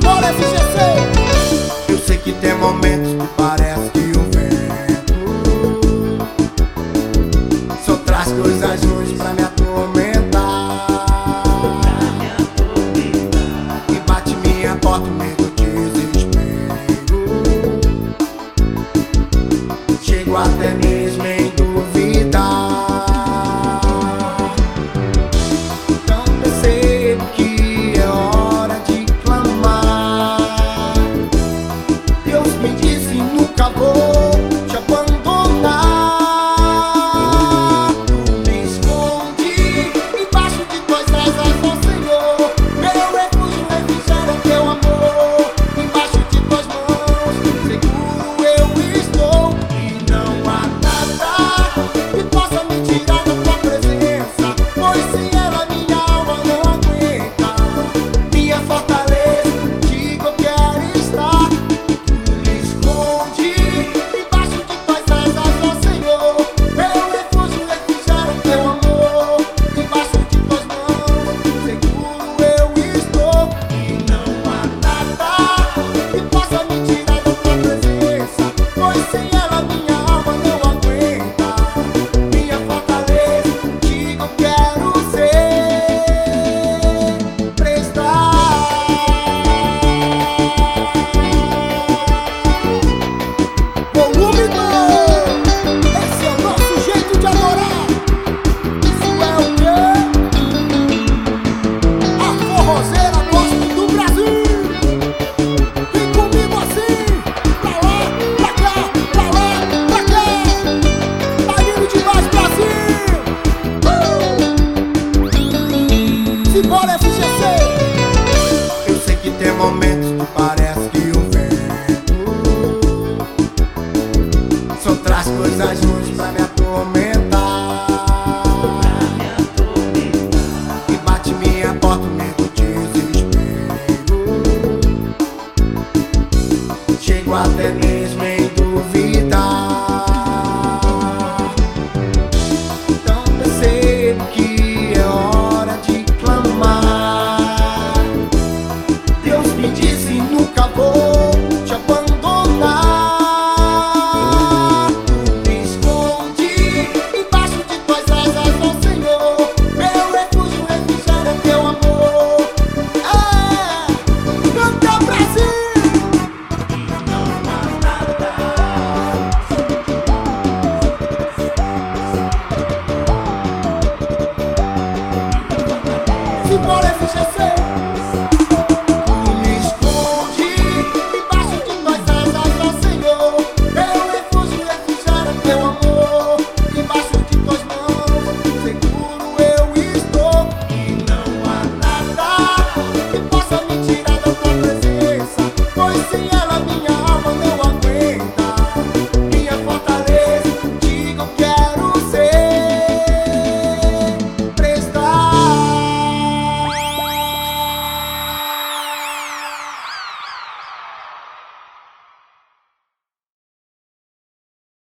Simbora FGC. Eu sei que tem momentos que parece que o vento só traz coisas ruins pra me atormentar. E bate minha porta, o medo, desespero. Chego até mesmo em duvidar. Então percebo que é hora de clamar. Deus me disse: nunca vou te abandonar. Tu me esconde embaixo de tuas asas, ó Senhor. Meu refúgio, refrigério é teu amor. Embaixo de tuas mãos, seguro eu estou. E não há nada que possa me tirar da tua presença, pois sem ela minha alma não aguenta. Minha fortaleza, contigo eu quero estar. Tu me esconde embaixo de tuas asas, ó Senhor. Meu refúgio, refrigério é teu amor. Embaixo de tuas mãos, seguro eu estou. E não há nada que possa me tirar da tua presença, pois sem ela minha alma não aguenta. Minha fortaleza, contigo eu quero prestar. Volume 2. Esse é o nosso jeito de adorar. Isso é o quê? A forrozeira gospel do Brasil. Vem comigo assim, pra lá, pra cá, pra lá, pra cá. Tá lindo demais, Brasil. Simbora FGC. Eu sei que tem momentos que parece que o vento só traz coisas ruins pra me atormentar. E bate minha porta, o medo, desespero. Chego até mesmo em duvidar. Então percebo que é hora de clamar. Deus me disse: nunca vou te abandonar. Tu me esconde embaixo de tuas asas, ó Senhor. Meu refúgio, refrigério é teu amor. Canta, Brasil! Não há nada. Simbora FGC.